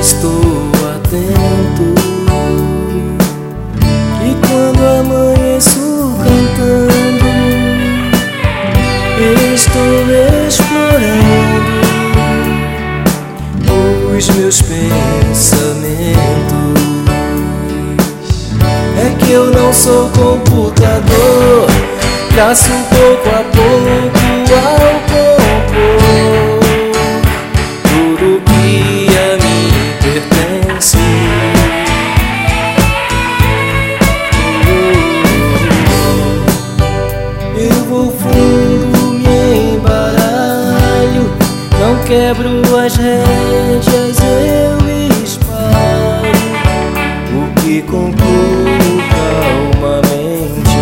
estou atento, e quando amanheço cantando, estou explorando os meus pensamentos. É que eu não sou computador, traço pouco a pouco ao compor tudo que a mim pertence. Eu vou fundo, me embaralho, não quebro as rédeas, eu espalho o que concluo calmamente.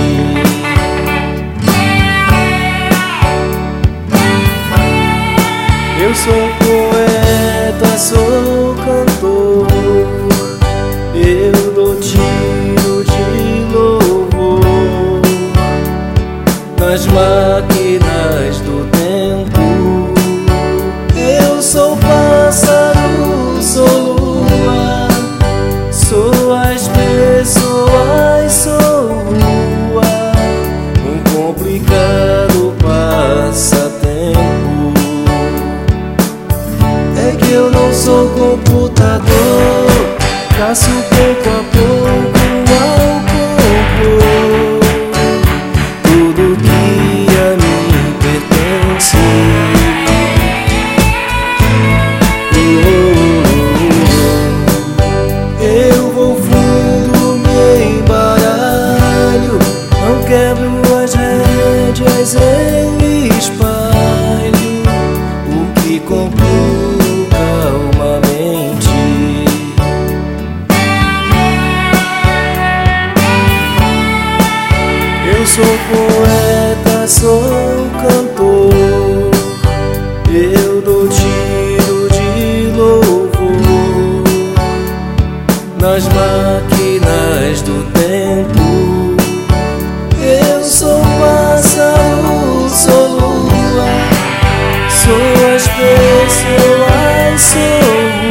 Eu sou poeta, sou cantor, eu dou tiro de louvor nas máquinas do tempo. Eu sou pássaro, sou lua, sou as pessoas, sou rua, um complicado passatempo. É que eu não sou computador, traço pouco a pouco ao compor tudo que a mim pertence. Eu vou fundo, me embaralho, não quebro as rédeas, eu espalho o que concluo calmamente. Eu sou poeta, sou cantor, eu dou tiro de louvor nas máquinas do tempo. Eu sou pássaro, sou lua, sou as pessoas, sou